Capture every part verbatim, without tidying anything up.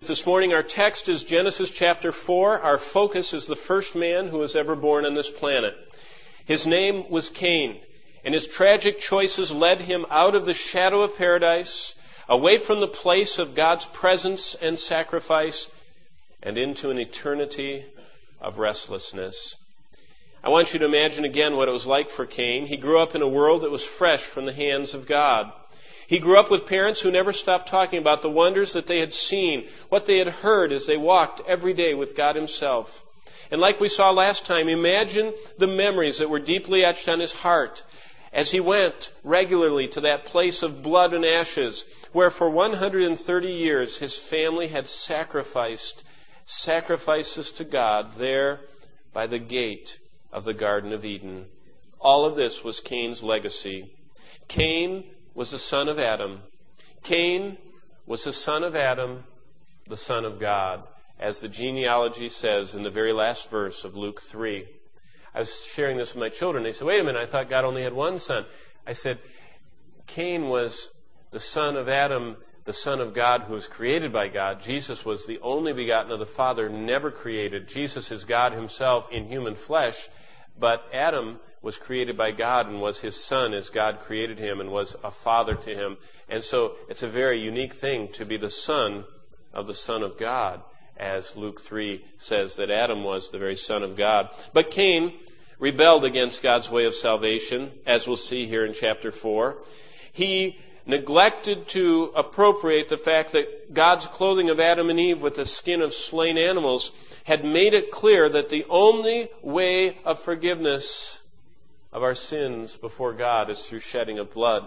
This morning our text is Genesis chapter four. Our focus is the first man who was ever born on this planet. His name was Cain, and his tragic choices led him out of the shadow of paradise, away from the place of God's presence and sacrifice, and into an eternity of restlessness. I want you to imagine again what it was like for Cain. He grew up in a world that was fresh from the hands of God. He grew up with parents who never stopped talking about the wonders that they had seen, what they had heard as they walked every day with God Himself. And like we saw last time, imagine the memories that were deeply etched on his heart as he went regularly to that place of blood and ashes, where for one hundred thirty years his family had sacrificed sacrifices to God there by the gate of the Garden of Eden. All of this was Cain's legacy. Cain was the son of Adam. Cain was the son of Adam, the son of God, as the genealogy says in the very last verse of Luke three. I was sharing this with my children. They said, wait a minute, I thought God only had one son. I said, Cain was the son of Adam, the son of God who was created by God. Jesus was the only begotten of the Father, never created. Jesus is God Himself in human flesh, but Adam was created by God and was His son as God created him and was a father to him. And so it's a very unique thing to be the son of the Son of God, as Luke three says that Adam was the very son of God. But Cain rebelled against God's way of salvation, as we'll see here in chapter four. He neglected to appropriate the fact that God's clothing of Adam and Eve with the skin of slain animals had made it clear that the only way of forgiveness of our sins before God is through shedding of blood.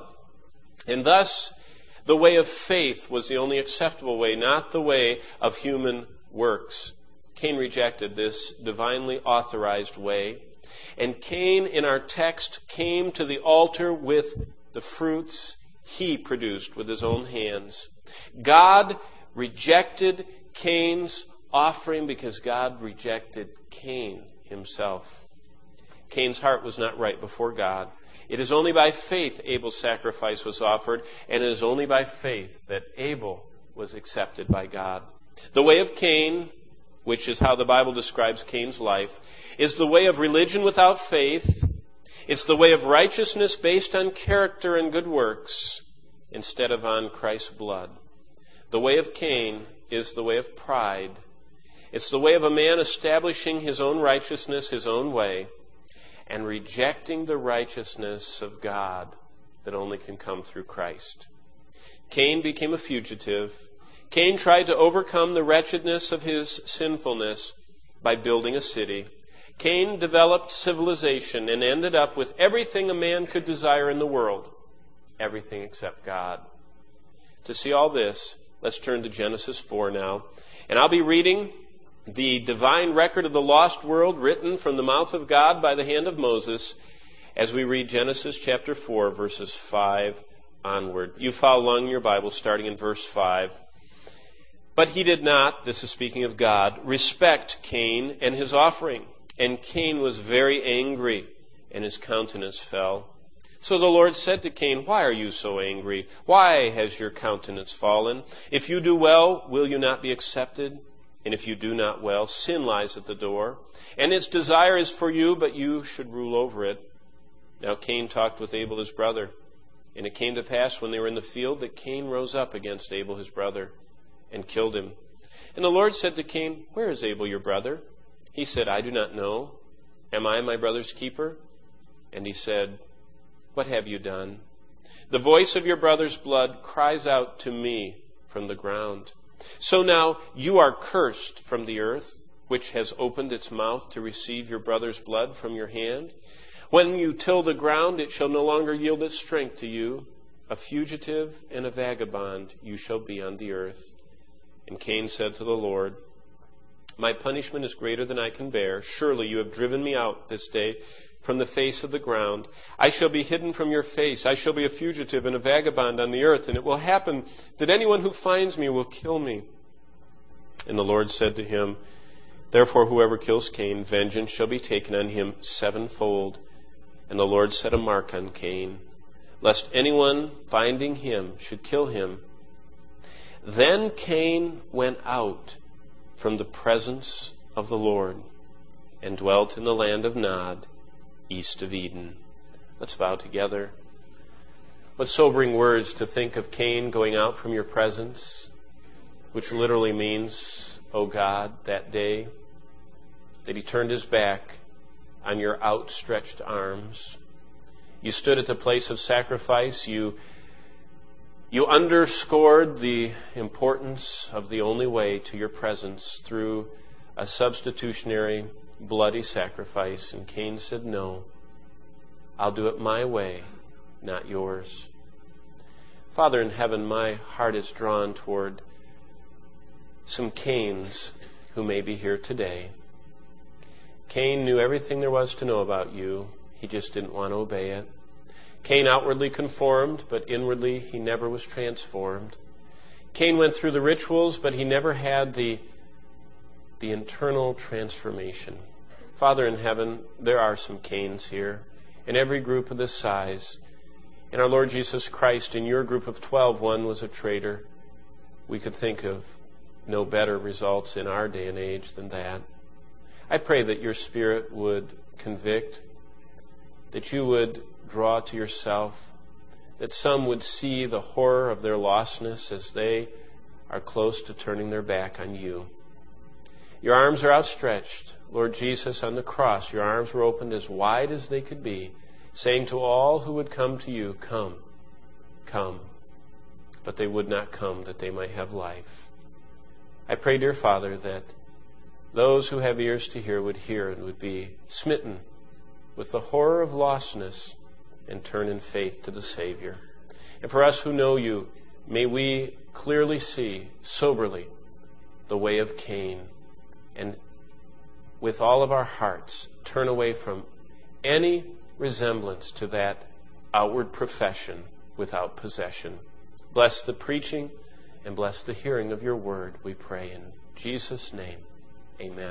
And thus, the way of faith was the only acceptable way, not the way of human works. Cain rejected this divinely authorized way. And Cain, in our text, came to the altar with the fruits he produced with his own hands. God rejected Cain's offering because God rejected Cain himself. Cain's heart was not right before God. It is only by faith Abel's sacrifice was offered, and it is only by faith that Abel was accepted by God. The way of Cain, which is how the Bible describes Cain's life, is the way of religion without faith. It's the way of righteousness based on character and good works instead of on Christ's blood. The way of Cain is the way of pride. It's the way of a man establishing his own righteousness, his own way, and rejecting the righteousness of God that only can come through Christ. Cain became a fugitive. Cain tried to overcome the wretchedness of his sinfulness by building a city. Cain developed civilization and ended up with everything a man could desire in the world, everything except God. To see all this, let's turn to Genesis four now. And I'll be reading the divine record of the lost world written from the mouth of God by the hand of Moses as we read Genesis chapter four, verses five onward. You follow along in your Bible starting in verse five. But he did not, this is speaking of God, respect Cain and his offering. And Cain was very angry, and his countenance fell. So the Lord said to Cain, why are you so angry? Why has your countenance fallen? If you do well, will you not be accepted? And if you do not well, sin lies at the door. And its desire is for you, but you should rule over it. Now Cain talked with Abel his brother. And it came to pass when they were in the field that Cain rose up against Abel his brother and killed him. And the Lord said to Cain, where is Abel your brother? He said, I do not know. Am I my brother's keeper? And he said, what have you done? The voice of your brother's blood cries out to me from the ground. So now you are cursed from the earth, which has opened its mouth to receive your brother's blood from your hand. When you till the ground, it shall no longer yield its strength to you. A fugitive and a vagabond you shall be on the earth. And Cain said to the Lord, my punishment is greater than I can bear. Surely you have driven me out this day from the face of the ground. I shall be hidden from your face. I shall be a fugitive and a vagabond on the earth. And it will happen that anyone who finds me will kill me. And the Lord said to him, therefore whoever kills Cain, vengeance shall be taken on him sevenfold. And the Lord set a mark on Cain, lest anyone finding him should kill him. Then Cain went out from the presence of the Lord and dwelt in the land of Nod, east of Eden. Let's bow together. What sobering words to think of Cain going out from your presence, which literally means, O God, that day that he turned his back on your outstretched arms. You stood at the place of sacrifice. You, you underscored the importance of the only way to your presence through a substitutionary bloody sacrifice. And Cain said, no, I'll do it my way, not yours. Father in heaven, my heart is drawn toward some Cains who may be here today. Cain knew everything there was to know about you. He just didn't want to obey it. Cain outwardly conformed, but inwardly he never was transformed. Cain went through the rituals, but he never had the, the internal transformation. Father in heaven, there are some Cains here in every group of this size. In our Lord Jesus Christ, in your group of twelve, one was a traitor. We could think of no better results in our day and age than that. I pray that your Spirit would convict, that you would draw to yourself, that some would see the horror of their lostness as they are close to turning their back on you. Your arms are outstretched. Lord Jesus, on the cross, your arms were opened as wide as they could be, saying to all who would come to you, come, come. But they would not come that they might have life. I pray, dear Father, that those who have ears to hear would hear and would be smitten with the horror of lostness and turn in faith to the Savior. And for us who know you, may we clearly see, soberly, the way of Cain, and with all of our hearts turn away from any resemblance to that outward profession without possession. Bless the preaching and bless the hearing of your word, we pray in Jesus' name. Amen.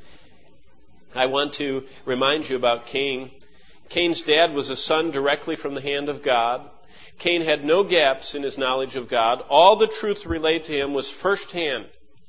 I want to remind you about Cain. Cain's dad was a son directly from the hand of God. Cain had no gaps in his knowledge of God. All the truth relayed to him was firsthand.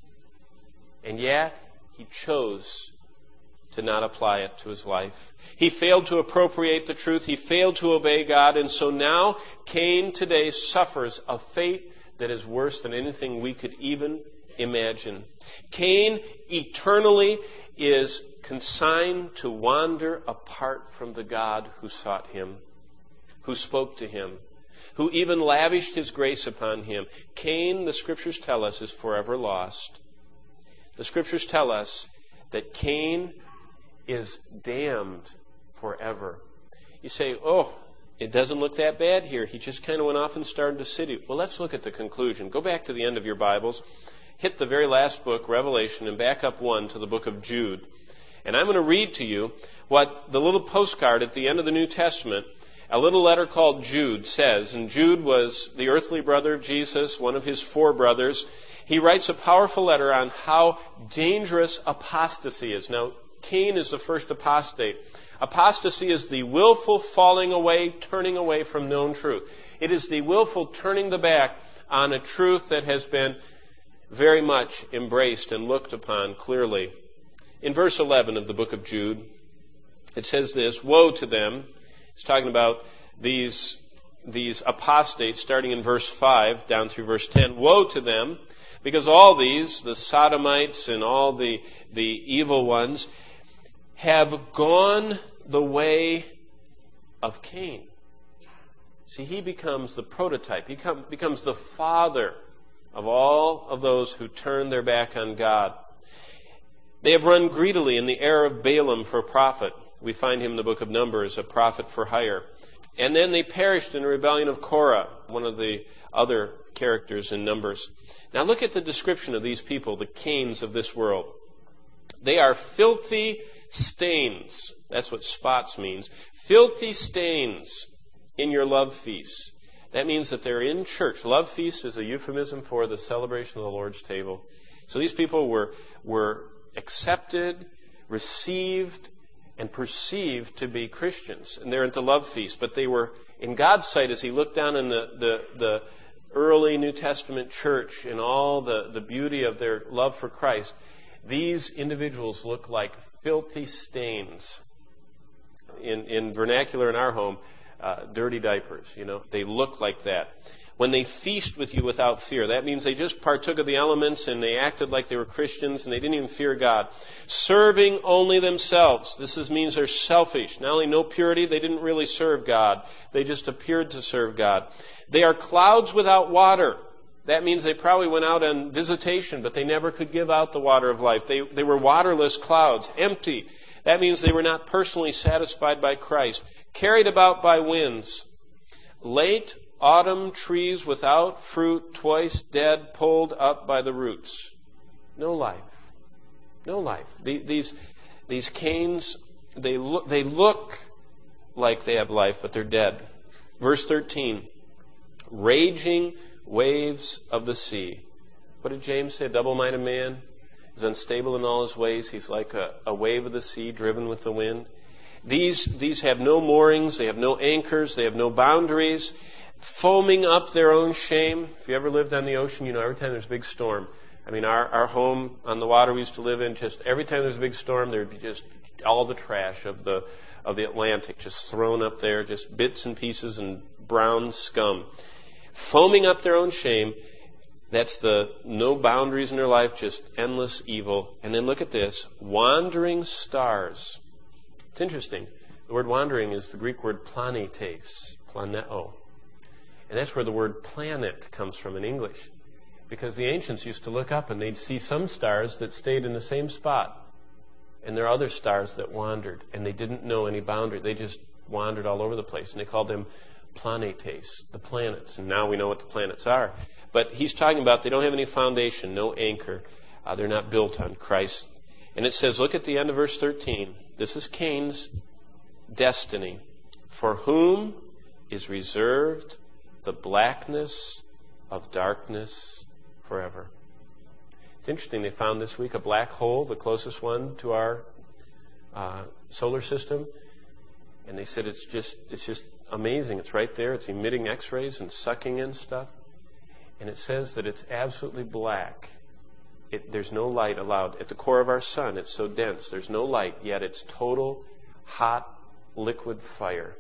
And yet, he chose to not apply it to his life. He failed to appropriate the truth. He failed to obey God. And so now, Cain today suffers a fate that is worse than anything we could even imagine. Cain eternally is consigned to wander apart from the God who sought him, who spoke to him, who even lavished his grace upon him. Cain, the Scriptures tell us, is forever lost. The Scriptures tell us that Cain is damned forever. You say, oh, it doesn't look that bad here. He just kind of went off and started a city. Well, let's look at the conclusion. Go back to the end of your Bibles. Hit the very last book, Revelation, and back up one to the book of Jude. And I'm going to read to you what the little postcard at the end of the New Testament, a little letter called Jude, says. And Jude was the earthly brother of Jesus, one of his four brothers. He writes a powerful letter on how dangerous apostasy is. Now, Cain is the first apostate. Apostasy is the willful falling away, turning away from known truth. It is the willful turning the back on a truth that has been very much embraced and looked upon clearly. In verse eleven of the book of Jude, it says this, woe to them. It's talking about these, these apostates, starting in verse five down through verse ten. Woe to them, because all these, the sodomites and all the, the evil ones, have gone the way of Cain. See, he becomes the prototype. He come, becomes the father of all of those who turn their back on God. They have run greedily in the error of Balaam for a prophet. We find him in the book of Numbers, a prophet for hire. And then they perished in the rebellion of Korah, one of the other characters in Numbers. Now look at the description of these people, the Cains of this world. They are filthy stains. That's what spots means. Filthy stains in your love feasts. That means that they're in church. Love feast is a euphemism for the celebration of the Lord's table. So these people were, were accepted, received, and perceived to be Christians. And they're at the love feast. But they were, in God's sight, as He looked down on the, the, the, early New Testament church in all the, the beauty of their love for Christ, these individuals look like filthy stains. In, in vernacular in our home, uh, dirty diapers, you know. They look like that. When they feast with you without fear, that means they just partook of the elements and they acted like they were Christians and they didn't even fear God. Serving only themselves. This is, means they're selfish. Not only no purity, they didn't really serve God. They just appeared to serve God. They are clouds without water. That means they probably went out on visitation, but they never could give out the water of life. They, they were waterless clouds, empty. That means they were not personally satisfied by Christ. Carried about by winds. Late autumn trees without fruit, twice dead, pulled up by the roots. No life. No life. These, these canes, they look, they look like they have life, but they're dead. Verse thirteen. Raging waves of the sea. What did James say? A double-minded man is unstable in all his ways. He's like a, a wave of the sea driven with the wind. These, these have no moorings. They have no anchors. They have no boundaries. Foaming up their own shame. If you ever lived on the ocean, you know every time there's a big storm. I mean, our, our home on the water we used to live in, just every time there's a big storm, there'd be just all the trash of the of the Atlantic just thrown up there, just bits and pieces and brown scum. Foaming up their own shame. That's the no boundaries in their life, just endless evil. And then look at this. Wandering stars. It's interesting. The word wandering is the Greek word planetes, planeo. And that's where the word planet comes from in English. Because the ancients used to look up and they'd see some stars that stayed in the same spot. And there are other stars that wandered. And they didn't know any boundary. They just wandered all over the place. And they called them planetes, the planets. And now we know what the planets are. But he's talking about they don't have any foundation, no anchor. Uh, they're not built on Christ. And it says, look at the end of verse thirteen. This is Cain's destiny. For whom is reserved the blackness of darkness forever. It's interesting, they found this week a black hole, the closest one to our uh, solar system. And they said it's just it's just amazing. It's right there. It's emitting X-rays and sucking in stuff. And it says that it's absolutely black. It, there's no light allowed. At the core of our sun, it's so dense. There's no light, yet it's total hot liquid fire.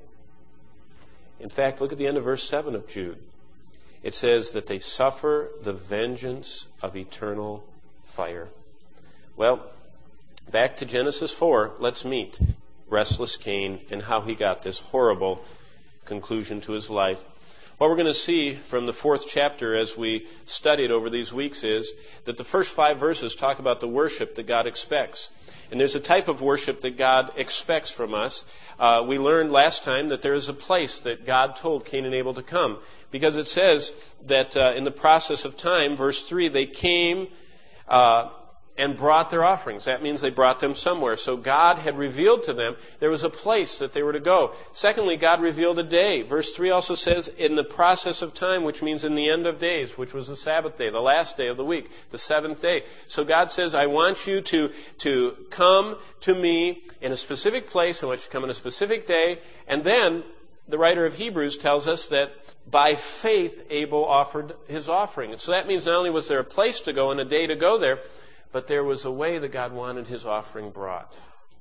In fact, look at the end of verse seven of Jude. It says that they suffer the vengeance of eternal fire. Well, back to Genesis four, let's meet restless Cain and how he got this horrible conclusion to his life. What we're going to see from the fourth chapter as we studied over these weeks is that the first five verses talk about the worship that God expects. And there's a type of worship that God expects from us. Uh, we learned last time that there is a place that God told Cain and Abel to come. Because it says that uh, in the process of time, verse three, they came uh, and brought their offerings. That means they brought them somewhere. So God had revealed to them there was a place that they were to go. Secondly, God revealed a day. Verse three also says in the process of time, which means in the end of days, which was the Sabbath day, the last day of the week, the seventh day. So God says, I want you to, to come to me in a specific place. I want you to come on a specific day. And then the writer of Hebrews tells us that by faith Abel offered his offering. And so that means not only was there a place to go and a day to go there, but there was a way that God wanted his offering brought.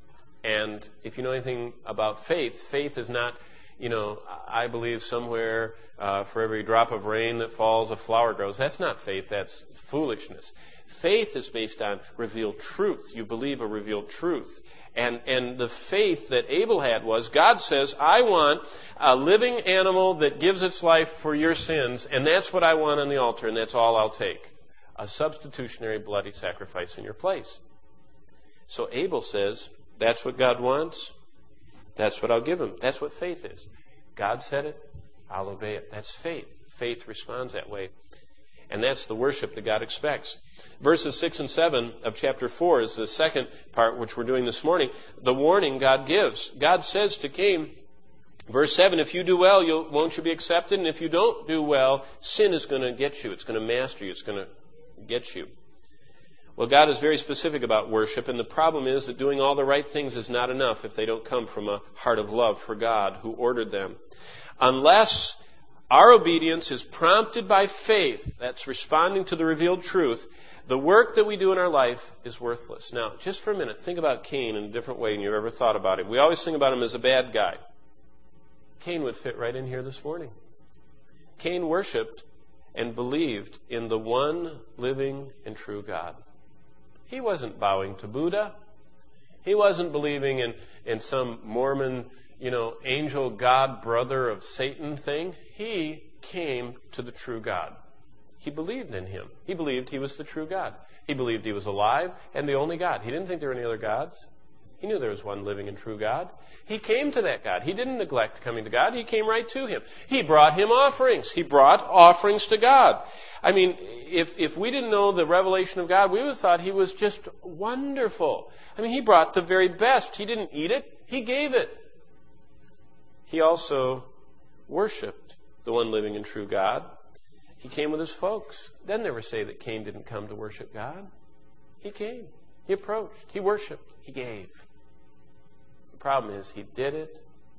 And if you know anything about faith, faith is not, you know, I believe somewhere uh, for every drop of rain that falls, a flower grows. That's not faith. That's foolishness. Faith is based on revealed truth. You believe a revealed truth. And, and the faith that Abel had was, God says, I want a living animal that gives its life for your sins, and that's what I want on the altar, and that's all I'll take. A substitutionary bloody sacrifice in your place. So Abel says, that's what God wants. That's what I'll give him. That's what faith is. God said it, I'll obey it. That's faith. Faith responds that way. And that's the worship that God expects. Verses six and seven of chapter four is the second part, which we're doing this morning. The warning God gives. God says to Cain, verse seven, if you do well, you'll, won't you be accepted? And if you don't do well, sin is going to get you. It's going to master you. It's going to get you. Well, God is very specific about worship, and the problem is that doing all the right things is not enough if they don't come from a heart of love for God who ordered them. Unless our obedience is prompted by faith, that's responding to the revealed truth, the work that we do in our life is worthless. Now, just for a minute, think about Cain in a different way than you've ever thought about him. We always think about him as a bad guy. Cain would fit right in here this morning. Cain worshiped and believed in the one living and true God. He wasn't bowing to Buddha. He wasn't believing in, in some Mormon, you know, angel God brother of Satan thing. He came to the true God. He believed in him. He believed he was the true God. He believed he was alive and the only God. He didn't think there were any other gods. He knew there was one living and true God. He came to that God. He didn't neglect coming to God. He came right to him. He brought him offerings. He brought offerings to God. I mean, if, if we didn't know the revelation of God, we would have thought he was just wonderful. I mean, he brought the very best. He didn't eat it. He gave it. He also worshiped the one living and true God. He came with his folks. It doesn't ever say that Cain didn't come to worship God. He came. He approached. He worshiped. He gave. The problem is he did it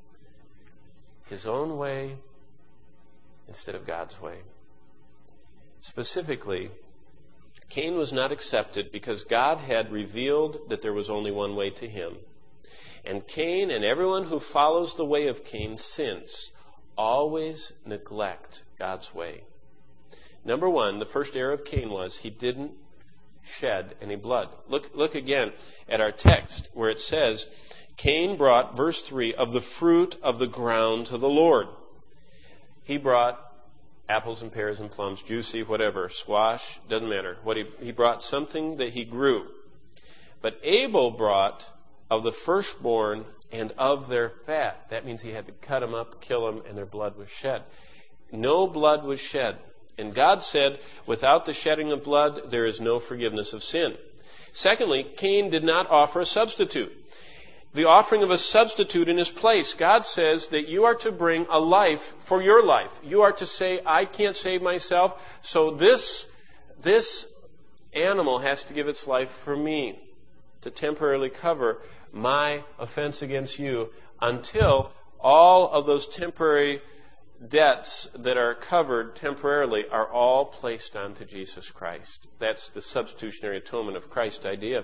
his own way instead of God's way. Specifically, Cain was not accepted because God had revealed that there was only one way to him. And Cain and everyone who follows the way of Cain since always neglect God's way. Number one, the first error of Cain was he didn't shed any blood. Look, look again at our text where it says, Cain brought, verse three, of the fruit of the ground to the Lord. He brought apples and pears and plums, juicy, whatever, squash, doesn't matter. What he, he brought something that he grew. But Abel brought of the firstborn and of their fat. That means he had to cut them up, kill them, and their blood was shed. No blood was shed. And God said, without the shedding of blood, there is no forgiveness of sin. Secondly, Cain did not offer a substitute. The offering of a substitute in his place. God says that you are to bring a life for your life. You are to say, I can't save myself, so this, this animal has to give its life for me to temporarily cover my offense against you until all of those temporary debts that are covered temporarily are all placed onto Jesus Christ. That's the substitutionary atonement of Christ idea.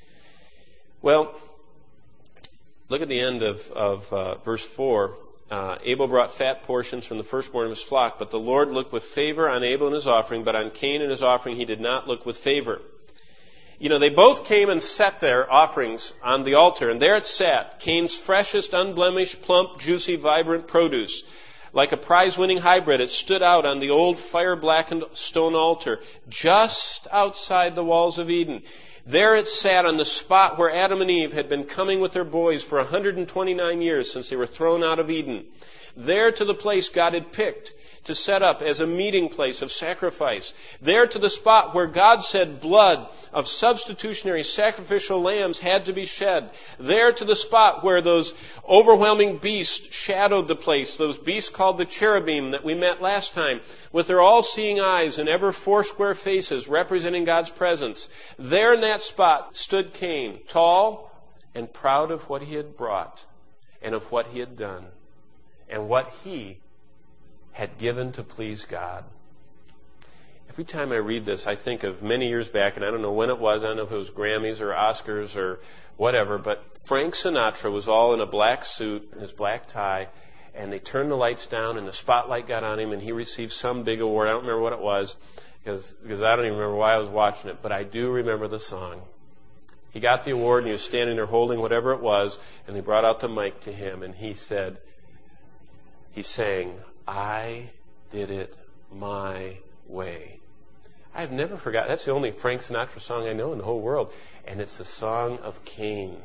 Well, look at the end of, of uh, verse four. Uh, Abel brought fat portions from the firstborn of his flock, but the Lord looked with favor on Abel and his offering, but on Cain and his offering he did not look with favor. You know, they both came and set their offerings on the altar, and there it sat, Cain's freshest, unblemished, plump, juicy, vibrant produce. Like a prize-winning hybrid, it stood out on the old fire-blackened stone altar just outside the walls of Eden. There it sat on the spot where Adam and Eve had been coming with their boys for one hundred twenty-nine years since they were thrown out of Eden. There to the place God had picked to set up as a meeting place of sacrifice. There to the spot where God said blood of substitutionary sacrificial lambs had to be shed. There to the spot where those overwhelming beasts shadowed the place, those beasts called the cherubim that we met last time, with their all-seeing eyes and ever four-square faces representing God's presence. There in that spot stood Cain, tall and proud of what he had brought and of what he had done and what he had given to please God. Every time I read this, I think of many years back, and I don't know when it was, I don't know if it was Grammys or Oscars or whatever, but Frank Sinatra was all in a black suit and his black tie, and they turned the lights down and the spotlight got on him and he received some big award. I don't remember what it was because, because I don't even remember why I was watching it, but I do remember the song. He got the award and he was standing there holding whatever it was, and they brought out the mic to him and he said, he sang, I did it my way. I've never forgotten. That's the only Frank Sinatra song I know in the whole world. And it's the song of Cain.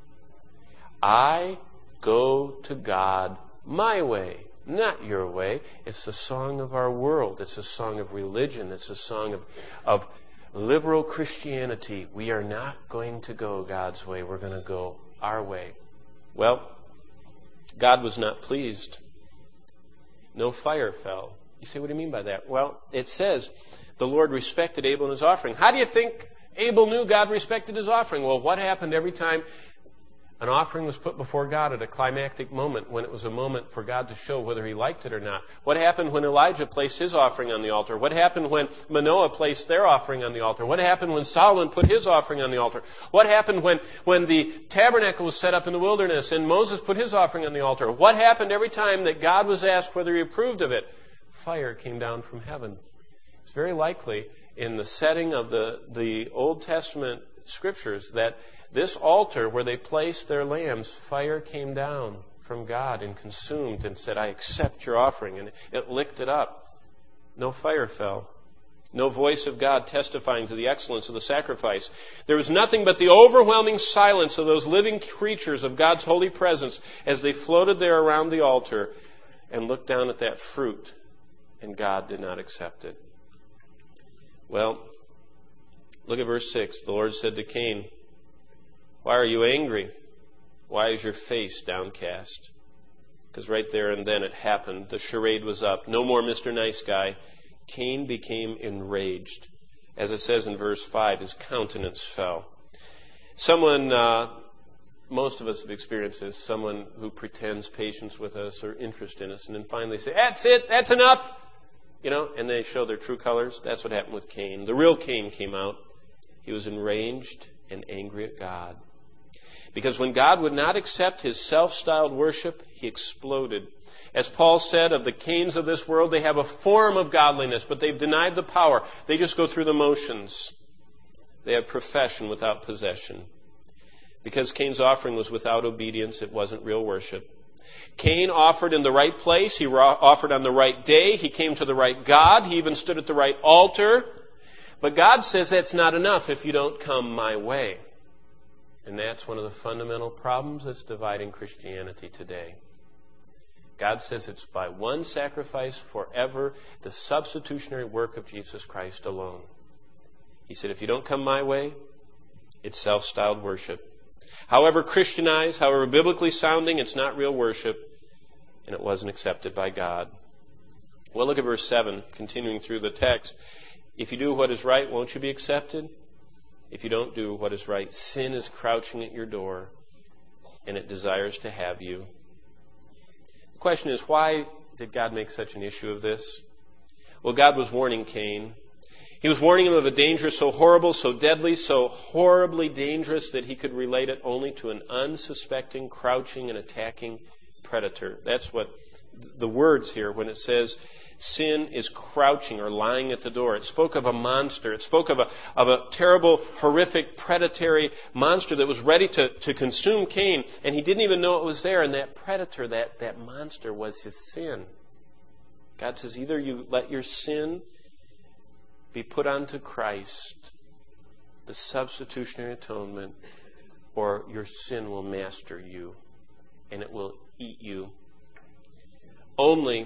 I go to God my way, not your way. It's the song of our world. It's a song of religion. It's a song of, of liberal Christianity. We are not going to go God's way. We're going to go our way. Well, God was not pleased. No fire fell. You say, what do you mean by that? Well, it says the Lord respected Abel and his offering. How do you think Abel knew God respected his offering? Well, what happened every time An offering was put before God at a climactic moment when it was a moment for God to show whether He liked it or not. What happened when Elijah placed his offering on the altar? What happened when Manoah placed their offering on the altar? What happened when Solomon put his offering on the altar? What happened when, when the tabernacle was set up in the wilderness and Moses put his offering on the altar? What happened every time that God was asked whether He approved of it? Fire came down from heaven. It's very likely in the setting of the, the Old Testament scriptures that this altar where they placed their lambs, fire came down from God and consumed and said, I accept your offering. And it licked it up. No fire fell. No voice of God testifying to the excellence of the sacrifice. There was nothing but the overwhelming silence of those living creatures of God's holy presence as they floated there around the altar and looked down at that fruit, and God did not accept it. Well, look at verse six. The Lord said to Cain, why are you angry? Why is your face downcast? Because right there and then it happened. The charade was up. No more Mister Nice Guy. Cain became enraged. As it says in verse five, his countenance fell. Someone, uh, most of us have experienced this, someone who pretends patience with us or interest in us and then finally say, that's it, that's enough. You know, and they show their true colors. That's what happened with Cain. The real Cain came out. He was enraged and angry at God. Because when God would not accept his self-styled worship, he exploded. As Paul said of the Cains of this world, they have a form of godliness, but they've denied the power. They just go through the motions. They have profession without possession. Because Cain's offering was without obedience, it wasn't real worship. Cain offered in the right place. He offered on the right day. He came to the right God. He even stood at the right altar. But God says that's not enough if you don't come my way. And that's one of the fundamental problems that's dividing Christianity today. God says it's by one sacrifice forever, the substitutionary work of Jesus Christ alone. He said, if you don't come my way, it's self-styled worship. However Christianized, however biblically sounding, it's not real worship, and it wasn't accepted by God. Well, look at verse seven, continuing through the text. If you do what is right, won't you be accepted? If you don't do what is right, sin is crouching at your door, and it desires to have you. The question is, why did God make such an issue of this? Well, God was warning Cain. He was warning him of a danger so horrible, so deadly, so horribly dangerous that he could relate it only to an unsuspecting, crouching, and attacking predator. That's what the words here, when it says sin is crouching or lying at the door. It spoke of a monster. It spoke of a, of a terrible, horrific, predatory monster that was ready to, to consume Cain, and he didn't even know it was there. And that predator, that, that monster, was his sin. God says, either you let your sin be put onto Christ, the substitutionary atonement, or your sin will master you, and it will eat you. Only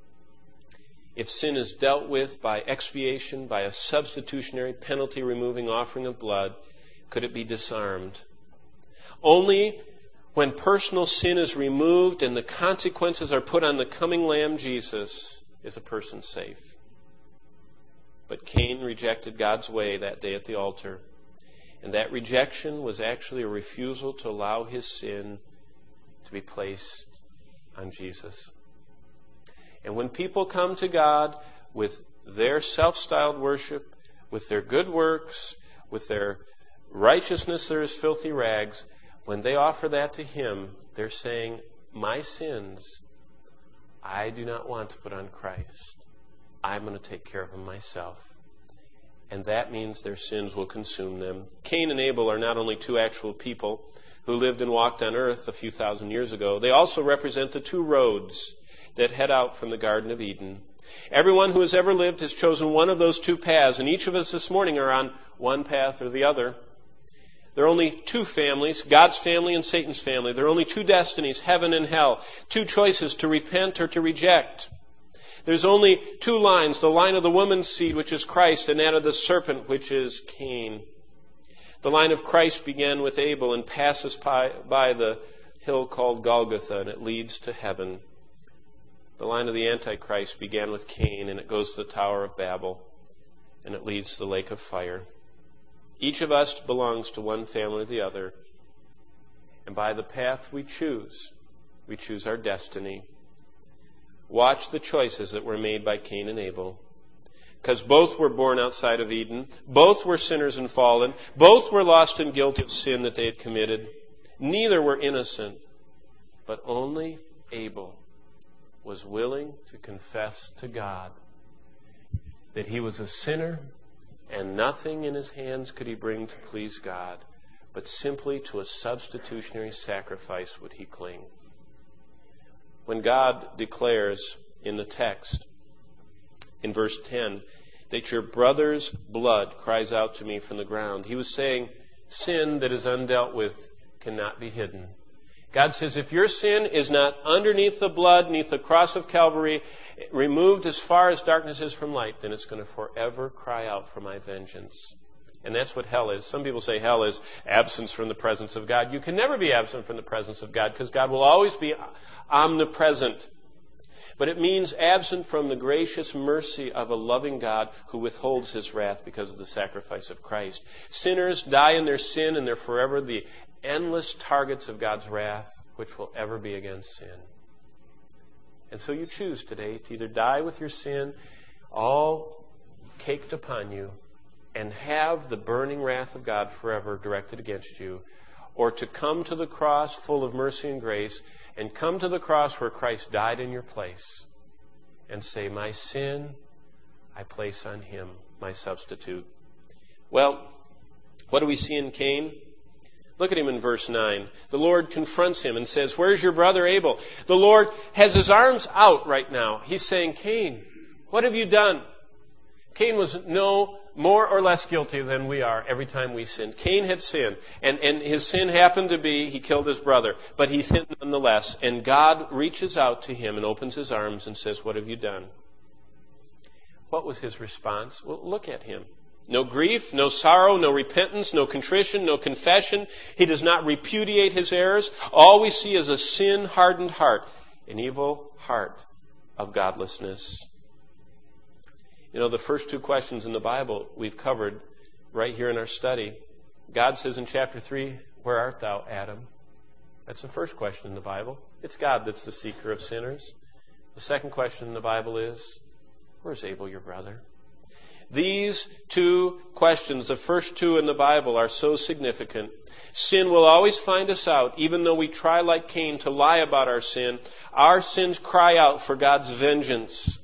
if sin is dealt with by expiation, by a substitutionary penalty-removing offering of blood, could it be disarmed. Only when personal sin is removed and the consequences are put on the coming Lamb Jesus is a person safe. But Cain rejected God's way that day at the altar. And that rejection was actually a refusal to allow his sin to be placed on Jesus. And when people come to God with their self-styled worship, with their good works, with their righteousness that is filthy rags, when they offer that to Him, they're saying, my sins, I do not want to put on Christ. I'm going to take care of them myself. And that means their sins will consume them. Cain and Abel are not only two actual people who lived and walked on earth a few thousand years ago, they also represent the two roads that head out from the Garden of Eden. Everyone who has ever lived has chosen one of those two paths, and each of us this morning are on one path or the other. There are only two families, God's family and Satan's family. There are only two destinies, heaven and hell. Two choices, to repent or to reject. There's only two lines, the line of the woman's seed, which is Christ, and that of the serpent, which is Cain. The line of Christ began with Abel and passes by, by the hill called Golgotha, and it leads to heaven. The line of the Antichrist began with Cain, and it goes to the Tower of Babel, and it leads to the lake of fire. Each of us belongs to one family or the other. And by the path we choose, we choose our destiny. Watch the choices that were made by Cain and Abel. Because both were born outside of Eden. Both were sinners and fallen. Both were lost and guilty of sin that they had committed. Neither were innocent. But only Abel was willing to confess to God that he was a sinner and nothing in his hands could he bring to please God, but simply to a substitutionary sacrifice would he cling. When God declares in the text, in verse ten, that your brother's blood cries out to me from the ground, he was saying sin that is undealt with cannot be hidden. God says, if your sin is not underneath the blood, beneath the cross of Calvary, removed as far as darkness is from light, then it's going to forever cry out for my vengeance. And that's what hell is. Some people say hell is absence from the presence of God. You can never be absent from the presence of God because God will always be omnipresent. But it means absent from the gracious mercy of a loving God who withholds his wrath because of the sacrifice of Christ. Sinners die in their sin and they're forever the endless targets of God's wrath, which will ever be against sin. And so you choose today to either die with your sin all caked upon you and have the burning wrath of God forever directed against you, or to come to the cross full of mercy and grace and come to the cross where Christ died in your place and say, my sin I place on him, my substitute. Well, what do we see in Cain? Look at him in verse nine. The Lord confronts him and says, where's your brother Abel? The Lord has his arms out right now. He's saying, Cain, what have you done? Cain was no more or less guilty than we are every time we sin. Cain had sinned, and, and his sin happened to be he killed his brother, but he sinned nonetheless. And God reaches out to him and opens his arms and says, what have you done? What was his response? Well, look at him. No grief, no sorrow, no repentance, no contrition, no confession. He does not repudiate his errors. All we see is a sin-hardened heart, an evil heart of godlessness. You know, the first two questions in the Bible we've covered right here in our study. God says in chapter three, where art thou, Adam? That's the first question in the Bible. It's God that's the seeker of sinners. The second question in the Bible is, where's Abel, your brother? These two questions, the first two in the Bible, are so significant. Sin will always find us out, even though we try like Cain to lie about our sin. Our sins cry out for God's vengeance.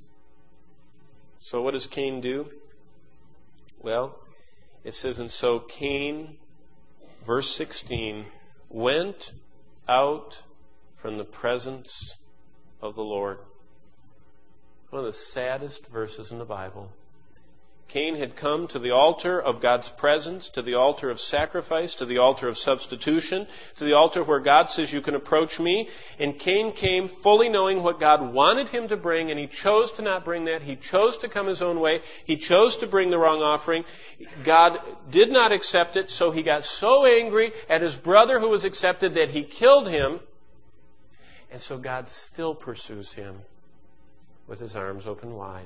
So what does Cain do? Well, it says, and so Cain, verse sixteen, went out from the presence of the Lord. One of the saddest verses in the Bible. Cain had come to the altar of God's presence, to the altar of sacrifice, to the altar of substitution, to the altar where God says you can approach me. And Cain came fully knowing what God wanted him to bring, and he chose to not bring that. He chose to come his own way. He chose to bring the wrong offering. God did not accept it, so he got so angry at his brother who was accepted that he killed him. And so God still pursues him with his arms open wide.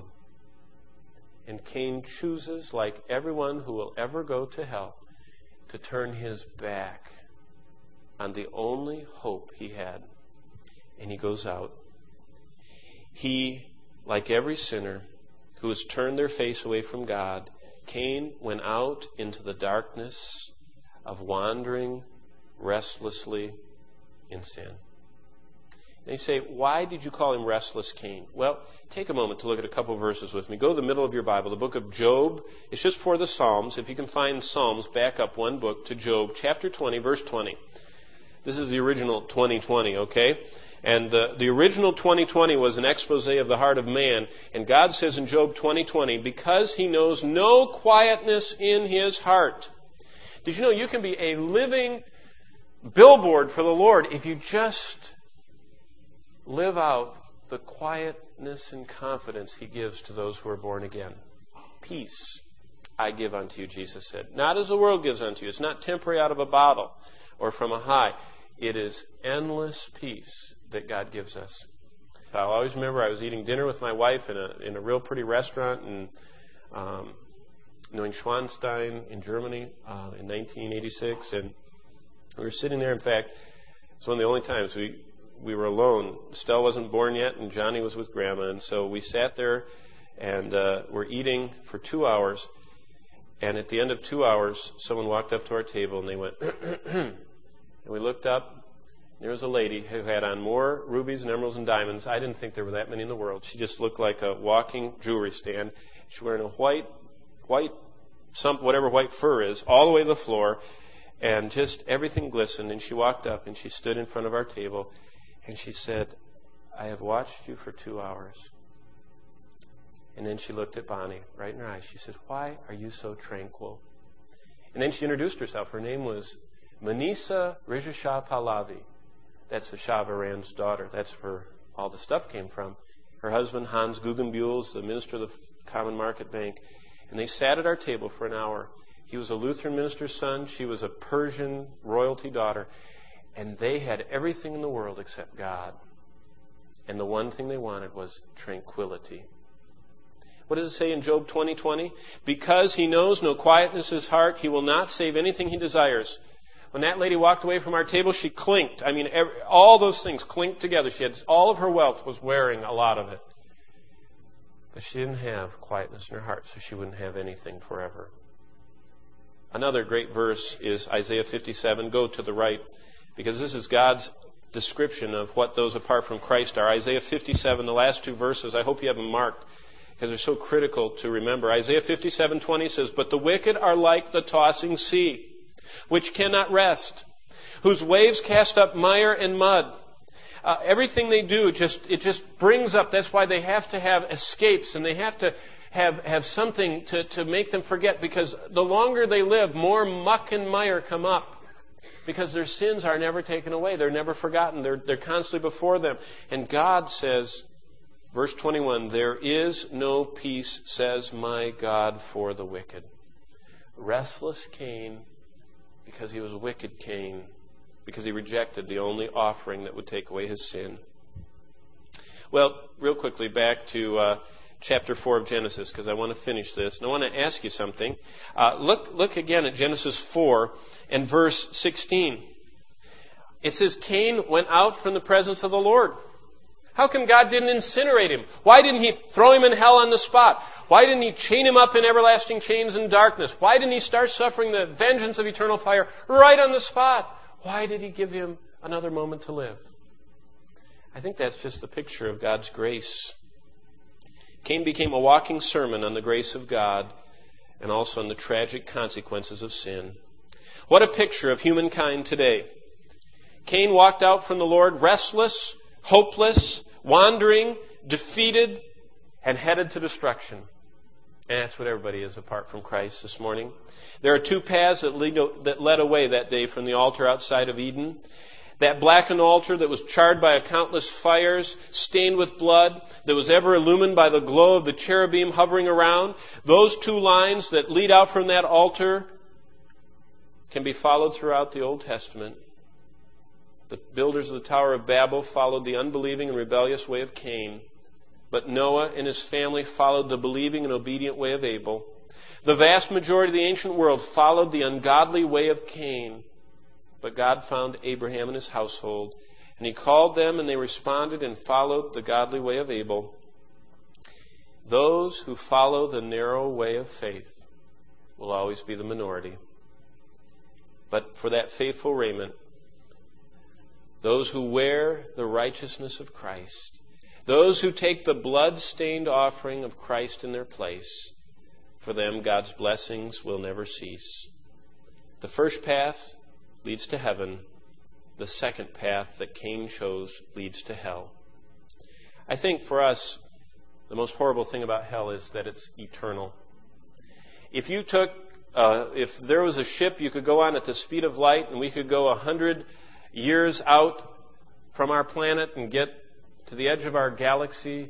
And Cain chooses, like everyone who will ever go to hell, to turn his back on the only hope he had. And he goes out. He, like every sinner who has turned their face away from God, Cain went out into the darkness of wandering restlessly in sin. They say, why did you call him restless Cain? Well, take a moment to look at a couple of verses with me. Go to the middle of your Bible, the book of Job. It's just for the Psalms. If you can find Psalms, back up one book to Job, chapter twenty, verse twenty. This is the original twenty twenty, okay? And the, the original twenty twenty was an expose of the heart of man. And God says in Job twenty twenty, because he knows no quietness in his heart. Did you know you can be a living billboard for the Lord if you just live out the quietness and confidence he gives to those who are born again. Peace I give unto you, Jesus said. Not as the world gives unto you. It's not temporary out of a bottle or from a high. It is endless peace that God gives us. I always remember I was eating dinner with my wife in a in a real pretty restaurant in um, Neuschwanstein in Germany uh, in nineteen eighty-six, and we were sitting there. In fact, It's one of the only times we, we were alone. Estelle wasn't born yet, and Johnny was with Grandma. And so we sat there and uh, were eating for two hours. And at the end of two hours, someone walked up to our table, and they went, and we looked up. There was a lady who had on more rubies and emeralds and diamonds. I didn't think there were that many in the world. She just looked like a walking jewelry stand. She was wearing a white, white, some whatever white fur is, all the way to the floor, and just everything glistened. And she walked up and she stood in front of our table, and she said, "I have watched you for two hours." And then she looked at Bonnie right in her eyes. She said, "Why are you so tranquil?" And then she introduced herself. Her name was Manisa Rijashah Pahlavi. That's the Shah of Iran's daughter. That's where all the stuff came from. Her husband, Hans Guggenbuhl, is the minister of the Common Market Bank. And they sat at our table for an hour. He was a Lutheran minister's son. She was a Persian royalty daughter. And they had everything in the world except God. And the one thing they wanted was tranquility. What does it say in Job twenty twenty? Because he knows no quietness in his heart, he will not save anything he desires. When that lady walked away from our table, she clinked. I mean, every, all those things clinked together. She had all of her wealth was wearing a lot of it. But she didn't have quietness in her heart, so she wouldn't have anything forever. Another great verse is Isaiah fifty-seven. Go to the right, because this is God's description of what those apart from Christ are. Isaiah fifty-seven, the last two verses, I hope you have them marked, because they're so critical to remember. Isaiah fifty-seven twenty says, "But the wicked are like the tossing sea, which cannot rest, whose waves cast up mire and mud." Uh, everything they do, just it just brings up. That's why they have to have escapes, and they have to have, have something to, to make them forget, because the longer they live, more muck and mire come up, because their sins are never taken away. They're never forgotten. They're, they're constantly before them. And God says, verse twenty-one, "There is no peace, says my God, for the wicked." Restless Cain, because he was a wicked Cain, because he rejected the only offering that would take away his sin. Well, real quickly, back to uh, chapter four of Genesis, because I want to finish this. And I want to ask you something. Uh, look, look again at Genesis four and verse sixteen. It says, "Cain went out from the presence of the Lord." How come God didn't incinerate him? Why didn't he throw him in hell on the spot? Why didn't he chain him up in everlasting chains and darkness? Why didn't he start suffering the vengeance of eternal fire right on the spot? Why did he give him another moment to live? I think that's just the picture of God's grace. Cain became a walking sermon on the grace of God and also on the tragic consequences of sin. What a picture of humankind today. Cain walked out from the Lord restless, hopeless, wandering, defeated, and headed to destruction. And that's what everybody is apart from Christ this morning. There are two paths that, lead, that led away that day from the altar outside of Eden. That blackened altar that was charred by countless fires, stained with blood, that was ever illumined by the glow of the cherubim hovering around. Those two lines that lead out from that altar can be followed throughout the Old Testament. The builders of the Tower of Babel followed the unbelieving and rebellious way of Cain. But Noah and his family followed the believing and obedient way of Abel. The vast majority of the ancient world followed the ungodly way of Cain. But God found Abraham and his household, and he called them, and they responded and followed the godly way of Abel. Those who follow the narrow way of faith will always be the minority. But for that faithful raiment, those who wear the righteousness of Christ, those who take the blood-stained offering of Christ in their place, for them God's blessings will never cease. The first path leads to heaven. The second path that Cain chose leads to hell. I think for us, the most horrible thing about hell is that it's eternal. If you took, uh, if there was a ship you could go on at the speed of light, and we could go a hundred years out from our planet and get to the edge of our galaxy,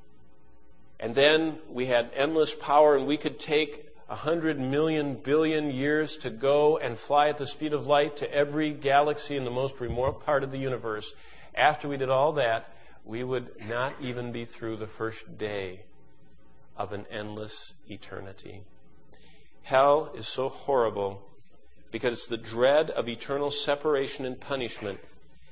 and then we had endless power, and we could take a hundred million billion years to go and fly at the speed of light to every galaxy in the most remote part of the universe. After we did all that, we would not even be through the first day of an endless eternity. Hell is so horrible because it's the dread of eternal separation and punishment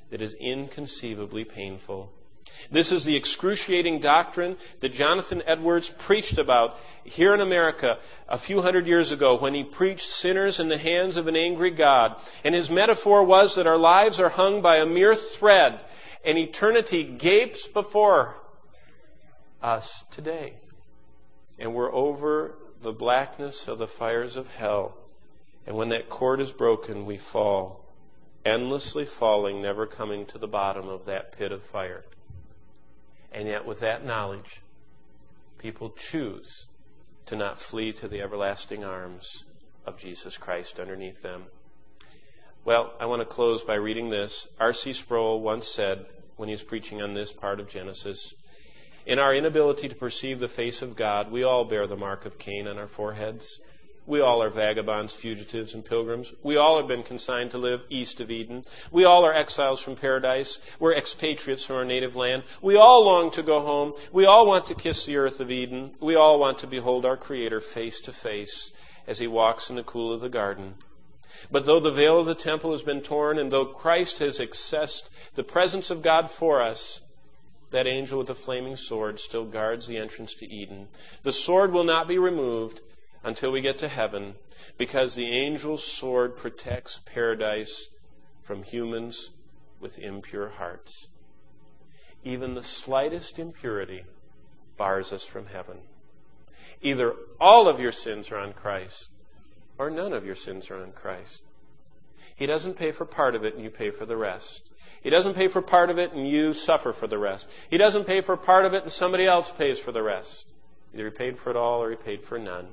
that is inconceivably painful. This is the excruciating doctrine that Jonathan Edwards preached about here in America a few hundred years ago when he preached sinners in the hands of an angry God. And his metaphor was that our lives are hung by a mere thread and eternity gapes before us today. And we're over the blackness of the fires of hell. And when that cord is broken, we fall, endlessly falling, never coming to the bottom of that pit of fire. And yet with that knowledge, people choose to not flee to the everlasting arms of Jesus Christ underneath them. Well, I want to close by reading this. R C Sproul once said, when he was preaching on this part of Genesis, in our inability to perceive the face of God, we all bear the mark of Cain on our foreheads. We all are vagabonds, fugitives, and pilgrims. We all have been consigned to live east of Eden. We all are exiles from paradise. We're expatriates from our native land. We all long to go home. We all want to kiss the earth of Eden. We all want to behold our Creator face to face as He walks in the cool of the garden. But though the veil of the temple has been torn, and though Christ has accessed the presence of God for us, that angel with the flaming sword still guards the entrance to Eden. The sword will not be removed until we get to heaven, because the angel's sword protects paradise from humans with impure hearts. Even the slightest impurity bars us from heaven. Either all of your sins are on Christ, or none of your sins are on Christ. He doesn't pay for part of it and you pay for the rest. He doesn't pay for part of it and you suffer for the rest. He doesn't pay for part of it and somebody else pays for the rest. Either He paid for it all or He paid for none.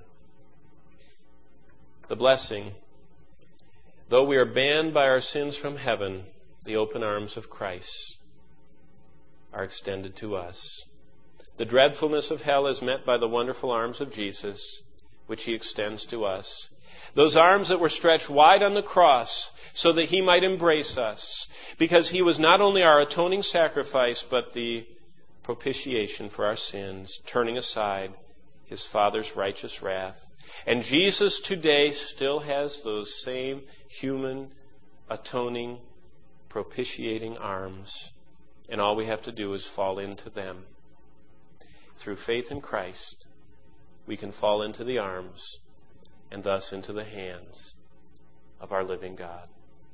The blessing, though we are banned by our sins from heaven, the open arms of Christ are extended to us. The dreadfulness of hell is met by the wonderful arms of Jesus, which He extends to us. Those arms that were stretched wide on the cross so that He might embrace us, because He was not only our atoning sacrifice, but the propitiation for our sins, turning aside His Father's righteous wrath. And Jesus today still has those same human, atoning, propitiating arms. And all we have to do is fall into them. Through faith in Christ, we can fall into the arms and thus into the hands of our living God.